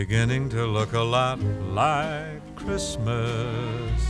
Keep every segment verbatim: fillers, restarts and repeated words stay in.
beginning to look a lot like Christmas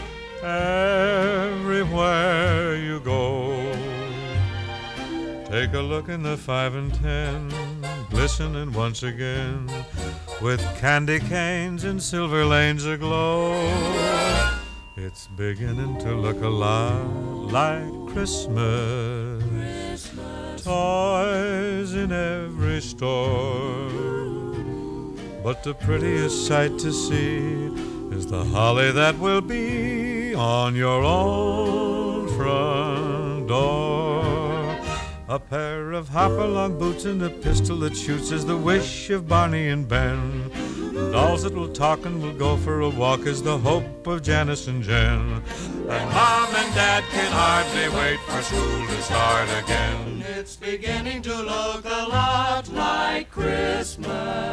everywhere you go. Take a look in the five and ten, glistening once again, with candy canes and silver lanes aglow. It's beginning to look a lot like Christmas. Christmas. Toys in every store. But the prettiest sight to see is the holly that will be on your own front door. A pair of hop-along boots and a pistol that shoots is the wish of Barney and Ben. Dolls that will talk and will go for a walk is the hope of Janice and Jen. And Mom and Dad can hardly wait for school to start again. It's beginning to look a lot like Christmas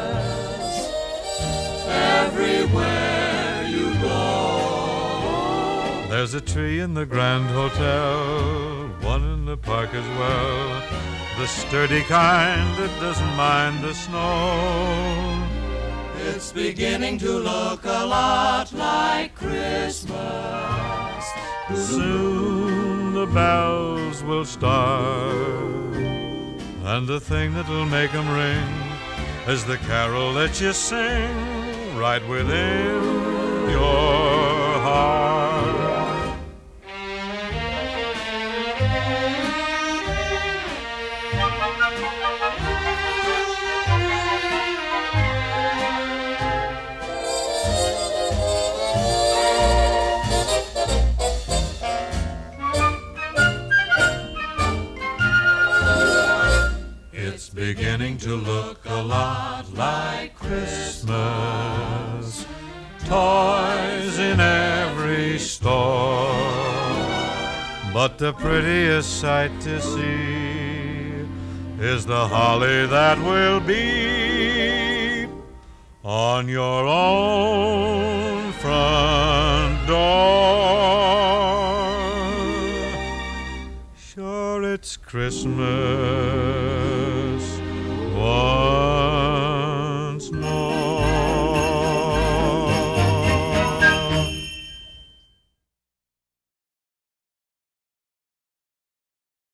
everywhere you go. There's a tree in the Grand Hotel, one in the park as well, the sturdy kind that doesn't mind the snow. It's beginning to look a lot like Christmas. Soon the bells will start, and the thing that'll make 'em ring is the carol that you sing right within your heart. It's beginning to look a lot like Christmas. Toys in every store. But the prettiest sight to see is the holly that will be on your own front door. Sure, it's Christmas